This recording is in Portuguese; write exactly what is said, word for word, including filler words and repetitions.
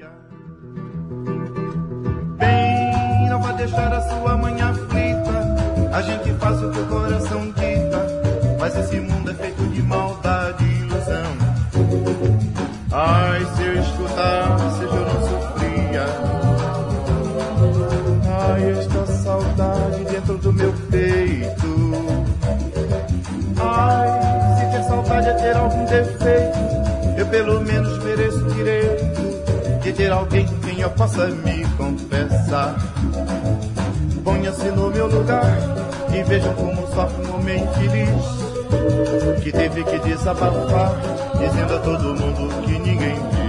Bem, não vai deixar a sua mãe aflita. A gente faz o que o coração dita, mas esse mundo é feito de maldade e ilusão. Ai, se eu escutasse, eu não sofria. Ai, esta saudade dentro do meu peito. Ai, se ter saudade é ter algum defeito, eu pelo menos mereço o direito de ter alguém com quem eu possa me confessar. Ponha-se no meu lugar e vejam como sofre um homem infeliz que teve que desabafar, dizendo a todo mundo que ninguém viu.